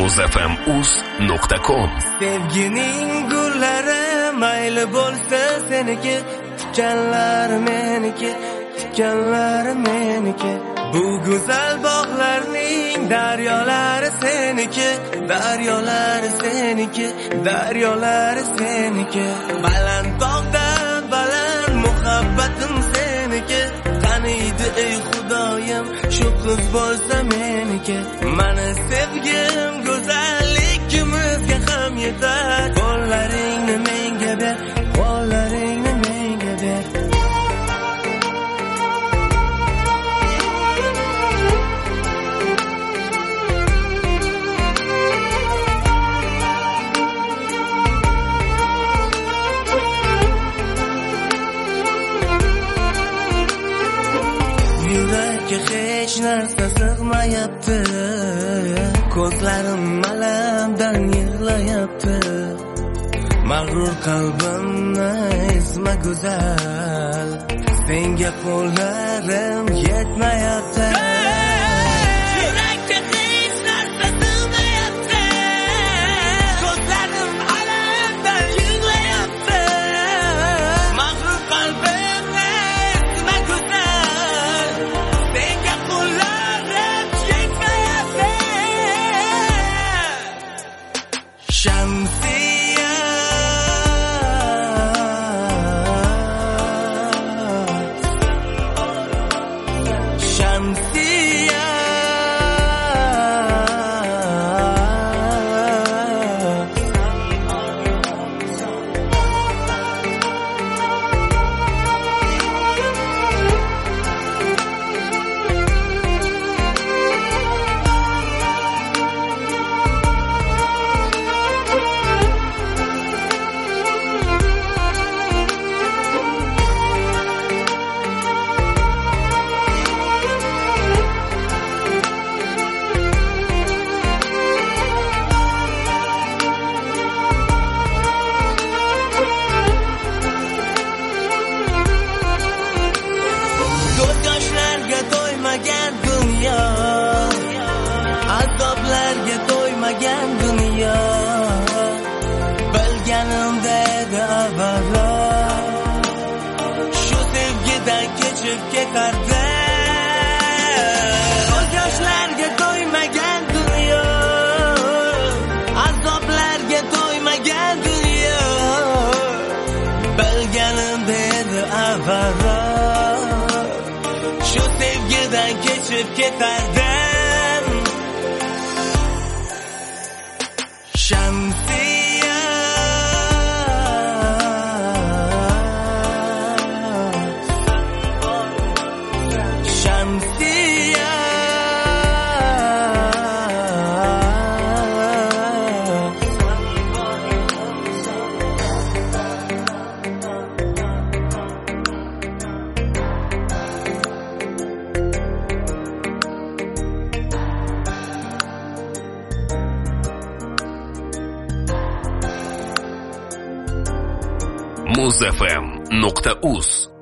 muzfm.uz.com. Sevgining gullari mayli bo'lsa seniki, tikanlar meniki, tikanlar meniki. Bu go'zal bog'larning daryolari seniki, daryolari seniki, daryolari seniki. Baland tog'dan baland muhabbatim seniki. Qaniydi ey Xudoyim, shu qiz bo'lsa meniki. Mani sevgim go'zalligimizga ham yetar. Qo'llaringni menga ber, qo'llaringni menga ber. Yurakka hech narsa sig'mayapti, ko'zlarim alamdan yig'layapti. Mag'rur qalbimni ezma go'zal, senga qo'llarim yetmayapti. Yurakka hech narsa sig'mayapti, ko'zlarim alamdan yig'layapti. Mag'rur qalbimni ezma go'zal, senga qo'llarim yetmayapti. Shamsiya, Shamsiya, yoshlarga to'ymagan dunyo, azoblarga to'ymagan dunyo. Bilganimda edi avvalo, shu sevgidan kechib ketardi. Yoshlarga to'ymagan dunyo, azoblarga to'ymagan dunyo. Bilganimda edi avvalo, shu sevgidan kechib ketardim. Shamsiya, Shamsiya, muzfm.uz